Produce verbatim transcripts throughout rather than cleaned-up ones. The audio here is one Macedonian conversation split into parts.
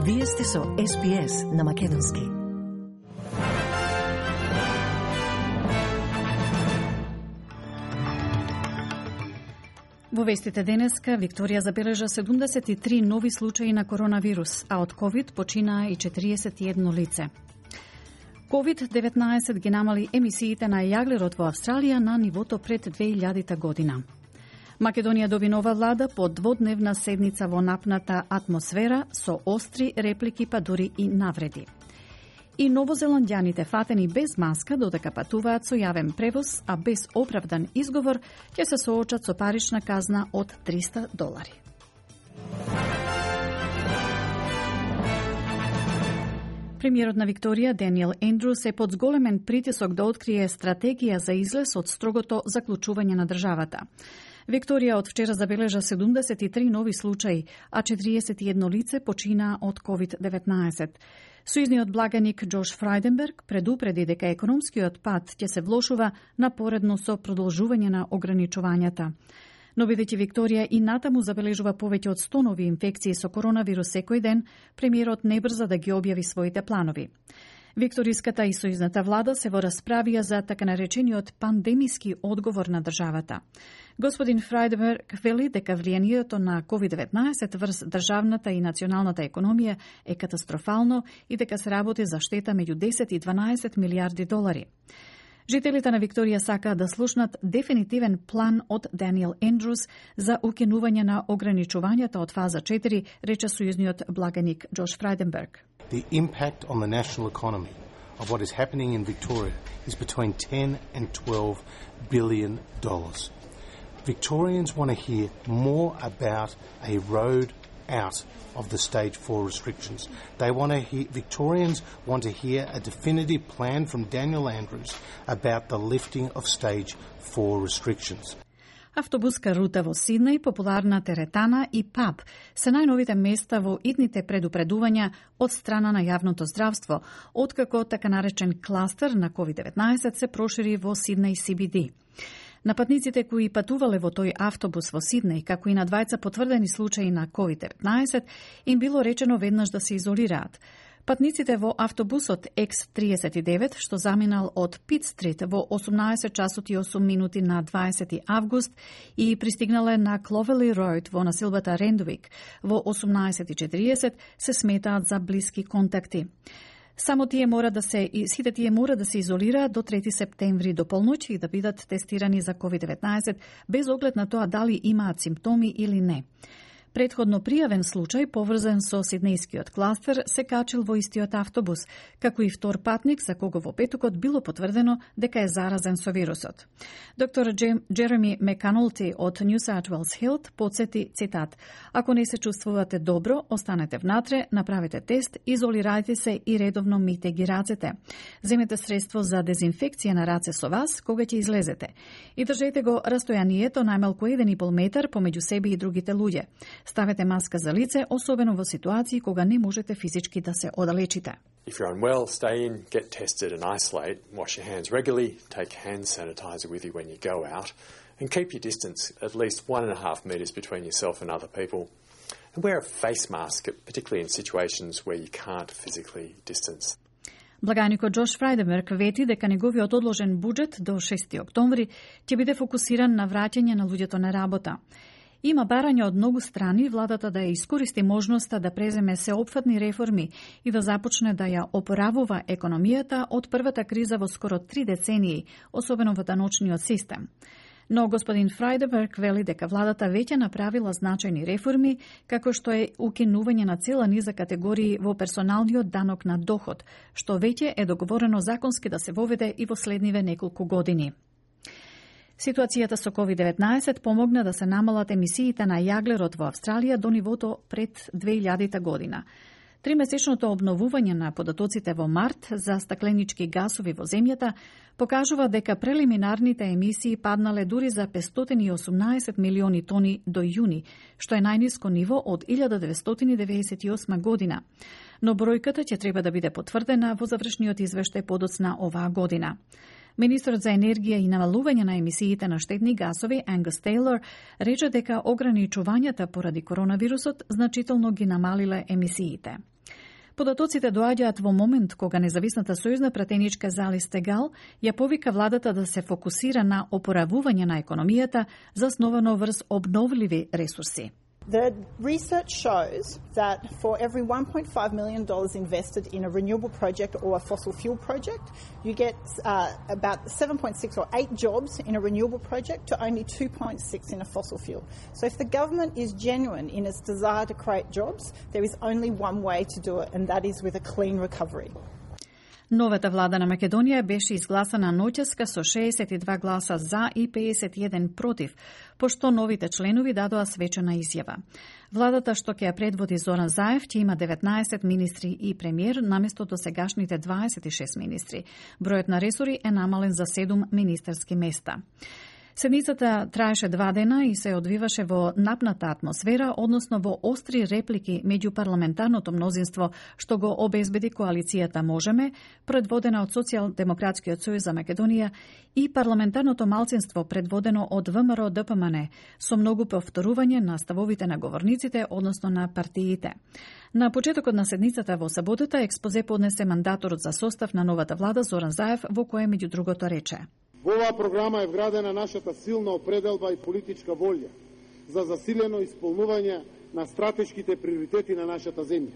Вие сте со Ес Би Ес на Македонски. Во вестите денеска, Викторија забележа седумдесет и три нови случаи на коронавирус, а од ковид починаа и четириесет и едно лице. ковид деветнаесет ги намали емисиите на јаглерод во Австралија на нивото пред две илјадита година. Македонија доби нова влада по дводневна седница во напната атмосфера со остри реплики па дури и навреди. И новозеландјаните фатени без маска додека патуваат со јавен превоз, а без оправдан изговор, ќе се соочат со парична казна од триста долари. Премиерот на Викторија, Даниел Ендрус, е под зголемен притисок да открие стратегија за излез од строгото заклучување на државата. Викторија од вчера забележа седумдесет и три нови случаи, а четириесет и едно лице почина од ковид деветнаесет. Сојузниот благаник Джош Фрајденберг предупреди дека економскиот пат ќе се влошува напоредно со продолжување на ограничувањата. Но бидејќи Викторија и натаму забележува повеќе од сто нови инфекции со коронавирус секој ден, премиерот не брза да ги објави своите планови. Викториската и сојузната влада се во расправија за така наречениот пандемиски одговор на државата. Господин Фрајденберг вели дека влијанието на ковид деветнаесет врз државната и националната економија е катастрофално и дека се работи за штета меѓу десет и дванаесет милијарди долари. Жителите на Викторија сакаат да слушнат дефинитивен план од Даниел Ендрус за укинување на ограничувањата од фаза четири, рече сојузниот благаник Джош Фрајденберг. The impact on the national economy of what is happening in Victoria is between ten and twelve billion dollars. Victorians want to hear more about a road out of the stage four restrictions. They want to hear, Victorians want to hear a definitive plan from Daniel Andrews about the lifting of stage four restrictions. Автобуска рута во Сиднеј, популарна теретана и паб се најновите места во идните предупредувања од страна на јавното здравство, откако така наречен кластер на ковид деветнаесет се прошири во Сиднеј Си Би Ди. На патниците кои патувале во тој автобус во Сиднеј, како и на двајца потврдени случаи на ковид деветнаесет, им било речено веднаш да се изолираат. Патниците во автобусот Екс триесет и девет, што заминал од Пит Стрит во осумнаесет часот и осум минути на дваесети август и пристигнале на Кловели Роуд во насилбата Рендвик во осумнаесет и четириесет, се сметаат за блиски контакти. Само тие мора да се и сите тие мора да се изолираат до трети септември до полноќ и да бидат тестирани за ковид деветнаесет без оглед на тоа дали имаат симптоми или не. Предходно пријавен случај, поврзан со сиднејскиот кластер, се качил во истиот автобус, како и втор патник за кого во петокот било потврдено дека е заразен со вирусот. Доктор Джем, Джереми Меканолти од New South Wales Health подсети, цитат: "Ако не се чувствувате добро, останете внатре, направете тест, изолирајте се и редовно мите ги рацете. Земете средство за дезинфекција на раце со вас кога ќе излезете. И држете го растојанието најмалку еден и пол метар помеѓу себе и другите луѓе. Ставете маска за лице, особено во ситуации кога не можете физички да се оддалечите." If you're unwell, stay in, get tested and isolate. Wash your hands regularly, take hand sanitizer with you when you go out, and keep your distance at least one and a half metres between yourself and other people. And wear a face mask, particularly in situations where you can't physically distance. Благаникот Джош Фрајденберг вети дека неговиот одложен буџет до шести октомври ќе биде фокусиран на враќање на луѓето на работа. Има барање од многу страни владата да ја искористи можноста да преземе сеопфатни реформи и да започне да ја опоравува економијата од првата криза во скоро три децении, особено во даночниот систем. Но господин Фрајденберг вели дека владата веќе направила значајни реформи, како што е укинување на цела низа категории во персоналниот данок на доход, што веќе е договорено законски да се воведе и во следниве неколку години. Ситуацијата со ковид деветнаесет помогна да се намалат емисиите на јаглерод во Австралија до нивото пред две илјадита година. Тримесечното обновување на податоците во март за стакленички гасови во земјата покажува дека прелиминарните емисии паднале дури за петстотини и осумнаесет милиони тони до јуни, што е најниско ниво од илјада деветстотини деветдесет и осма година. Но бројката ќе треба да биде потврдена во завршниот извештај подоцна оваа година. Министерот за енергија и намалување на емисиите на штетни гасови Ангус Тейлор рече дека ограничувањата поради коронавирусот значително ги намалиле емисиите. Податоците доаѓаат во момент кога независната сојузна пратеничка Зали Стегал ја повика владата да се фокусира на опоравување на економијата засновано врз обновливи ресурси. The research shows that for every one point five million dollars invested in a renewable project or a fossil fuel project, you get uh, about seven point six or eight jobs in a renewable project to only two point six in a fossil fuel. So if the government is genuine in its desire to create jobs, there is only one way to do it, and that is with a clean recovery. Новата влада на Македонија беше изгласана ноќеска со шеесет и два гласа за и педесет и еден против, пошто новите членови дадоа свечена изјава. Владата што ќе ја предводи Зоран Заев ќе има деветнаесет министри и премиер наместо досегашните дваесет и шест министри. Бројот на ресори е намален за седум министерски места. Седницата траеше два дена и се одвиваше во напната атмосфера, односно во остри реплики меѓу парламентарното мнозинство што го обезбеди коалицијата Можеме, предводена од Социјалдемократскиот сојуз за Македонија, и парламентарното малцинство предводено од ВМРО Д П М Н, со многу повторување на ставовите на говорниците, односно на партиите. На почетокот на седницата во саботата експозе поднесе мандаторот за состав на новата влада Зоран Заев, во кој меѓу другото рече: Во оваа програма е вградена нашата силна определба и политичка волја за засилено исполнување на стратешките приоритети на нашата земја.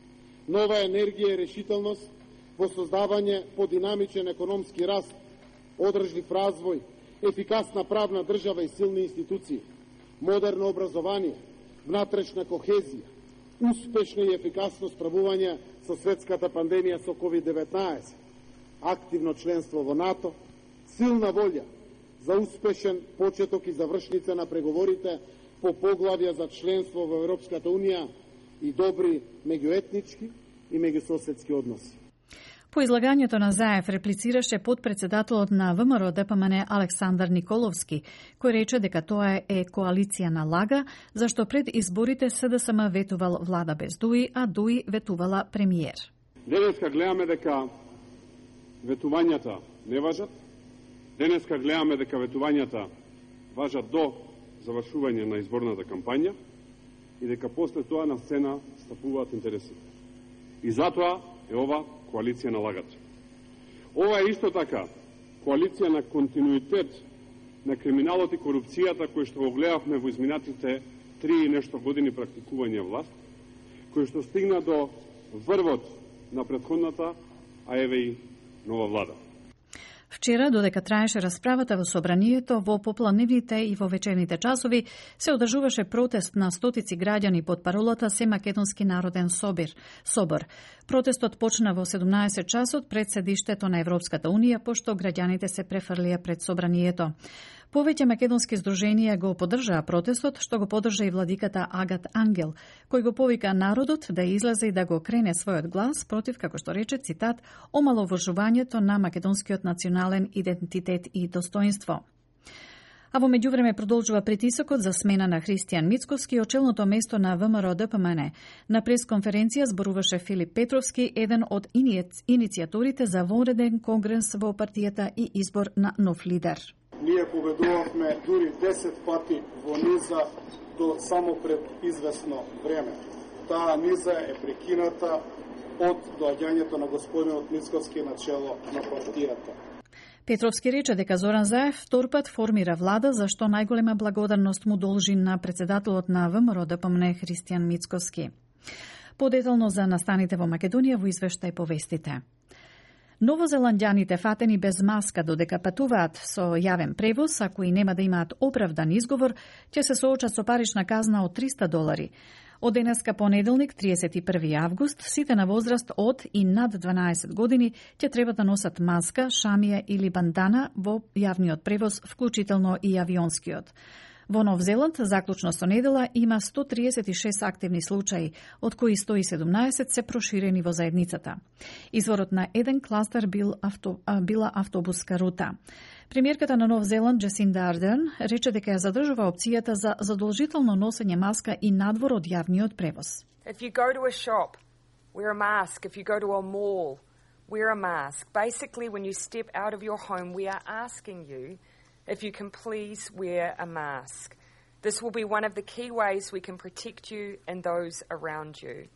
Нова енергија и решителност во создавање подинамичен економски раст, одржлив развој, ефикасна правна држава и силни институции, модерно образование, внатрешна кохезија, успешно и ефикасно справување со светската пандемија со ковид деветнаесет, активно членство во НАТО, силна волја за успешен почеток и завршница на преговорите по поглавја за членство во Европската Унија и добри меѓуетнички и меѓусоседски односи. По излагањето на Заев реплицираше подпредседателот на ВМРО Д П М Н Александар Николовски, кој рече дека тоа е коалиција на лага, зашто пред изборите С Д С М ветувал влада без Дуи, а Дуи ветувала премиер. Денеска гледаме дека ветувањата не важат. Денеска гледаме дека ветувањата важат до завршување на изборната кампања и дека после тоа на сцена стапуваат интересите. И затоа е ова коалиција на лагата. Ова е исто така коалиција на континуитет на криминалот и корупцијата кој што го гледавме во изминатите три и нешто години практикување власт, кој што стигна до врвот на претходната, а еве и нова влада. Вчера, додека траеше расправата во собранието, во попладневните и во вечерните часови се одржуваше протест на стотици граѓани под паролата Се македонски народен собир, собор. Протестот почна во седумнаесет часот пред седиштето на Европската Унија, пошто граѓаните се префрлија пред собранието. Повеќе македонски здруженија го поддржаа протестот, што го поддржа и владиката Агат Ангел, кој го повика народот да излезе и да го крене својот глас против, како што рече, цитат, омаловажувањето на македонскиот национален идентитет и достоинство. А во меѓувреме продолжува притисокот за смена на Христијан Мицковски од челното место на ВМРО Д П М Н. На пресконференција зборуваше Филип Петровски, еден од иницијаторите за вонреден конгрес во партијата и избор на нов лидер. Ние победувавме дури десет пати во низа до само пред известно време. Таа низа е прекината од доаѓањето на господинот Мицковски на чело на партијата. Петровски рече дека Зоран Заев вторпат формира влада, зашто најголема благодарност му должи на председателот на ВМРО Д П М Н Христијан Мицковски. Подетално за настаните во Македонија во извештај повестите. Новозеландјаните фатени без маска додека патуваат со јавен превоз, ако и нема да имаат оправдан изговор, ќе се соочат со парична казна од триста долари. Од денеска понеделник, триесет и први август, сите на возраст од и над дванаесет години ќе треба да носат маска, шамија или бандана во јавниот превоз, вклучително и авионскиот. Во Нов Зеланд, заклучно со недела, има сто триесет и шест активни случаи, од кои сто и седумнаесет се проширени во заедницата. Изворот на еден кластер бил авто, а, била автобуска рута. Премиерката на Нов Зеланд, Джесинда Ардерн, рече дека ја задржува опцијата за задолжително носење маска и надвор од јавниот превоз. If you go to a shop, wear a mask. If you go to a mall, wear a mask. Basically, when you step out of your home, we are asking you if you can please wear a mask. This will be one of the key ways we can protect you and those around you.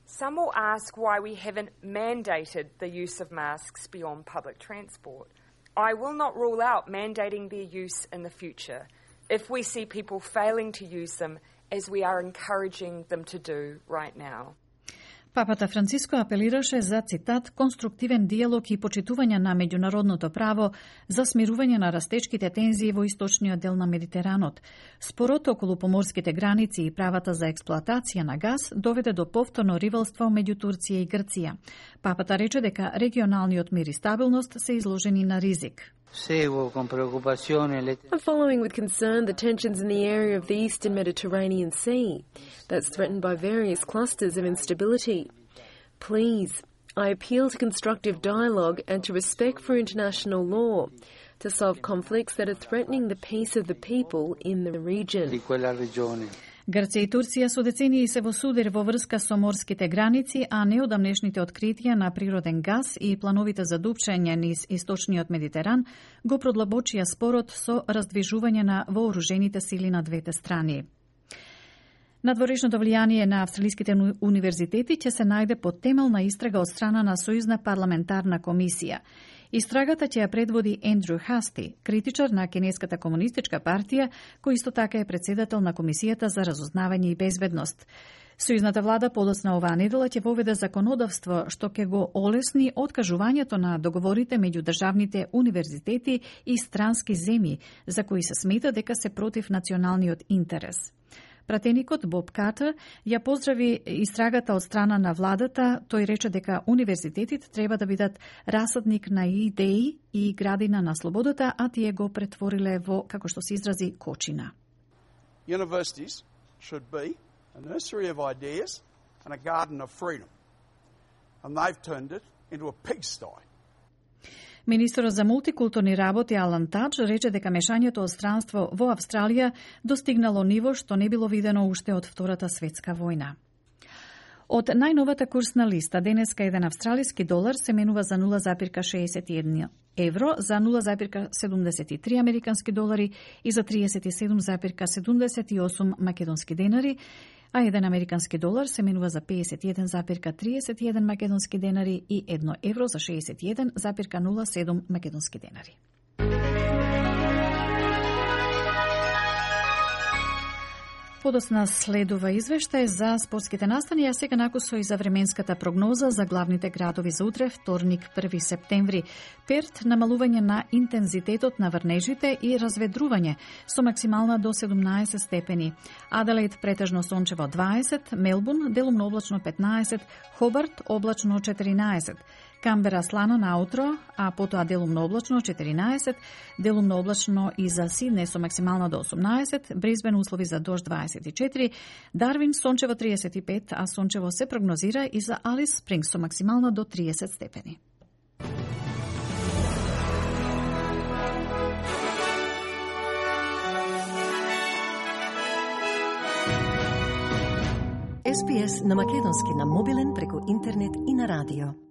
Some will ask why we haven't mandated the use of masks beyond public transport. I will not rule out mandating their use in the future if we see people failing to use them as we are encouraging them to do right now. Папата Франциско апелираше за, цитат, конструктивен диалог и почитување на меѓународното право за смирување на растечките тензии во источниот дел на Медитеранот. Спорот околу поморските граници и правата за експлоатација на газ доведе до повторно ривалство меѓу Турција и Грција. Папата рече дека регионалниот мир и стабилност се изложени на ризик. I'm following with concern the tensions in the area of the eastern Mediterranean Sea that's threatened by various clusters of instability. Please, I appeal to constructive dialogue and to respect for international law to solve conflicts that are threatening the peace of the people in the region. Грција и Турција со децении се во судир во врска со морските граници, а неодамнешните откритија на природен газ и плановите за дупчење низ источниот Медитеран го продлабочија спорот со раздвижување на вооружените сили на двете страни. Надворешното влијание на австралиските универзитети ќе се најде под темелна истрага од страна на Сојузна парламентарна комисија. Истрагата ќе ја предводи Ендрю Хасти, критичар на Кинеската комунистичка партија, кој исто така е председател на Комисијата за разузнавање и безбедност. Сојузната влада подоцна оваа недела ќе воведе законодавство што ќе го олесни откажувањето на договорите меѓу државните универзитети и странски земји, за кои се смета дека се против националниот интерес. Пратеникот Боб Картер ја поздрави истрагата од страна на владата. Тој рече дека универзитетите треба да бидат расадник на идеи и градина на слободата, а тие го претвориле во, како што се изрази, кочина. Universities should be a nursery of ideas and a garden of freedom. And they've turned it into a pigsty. Министерот за мултикултурни работи Алан Тадж рече дека мешањето од странство во Австралија достигнало ниво што не било видено уште од Втората светска војна. Од најновата курсна листа, денеска еден австралиски долар се менува за нула запирка шеесет и едно евро, за нула запирка седумдесет и три американски долари и за триесет и седум запирка седумдесет и осум македонски денари, а еден американски долар се менува за пеесет и еден запирка триесет и еден македонски денари и едно евро за шеесет и еден запирка нула седум македонски денари. Подосна следува извештај за спортските настани, а сега накусо и за временската прогноза за главните градови за утре, вторник, први септември. Перт намалување на интензитетот на врнежите и разведрување со максимална до седумнаесет степени. Аделаид претежно сончево дваесет, Мелбурн делумно облачно петнаесет, Хобарт облачно четиринаесет. Камбера слана наутро, а потоа делумно облачно четиринаесет, делумно облачно и за Сиднеј со максимална до осумнаесет, Брисбен услови за дожд дваесет и четири, Дарвин сончево триесет и пет, а сончево се прогнозира и за Алис Спрингс со максимална до триесет степени. Ес Би Ес на македонски на мобилен преку интернет и на радио.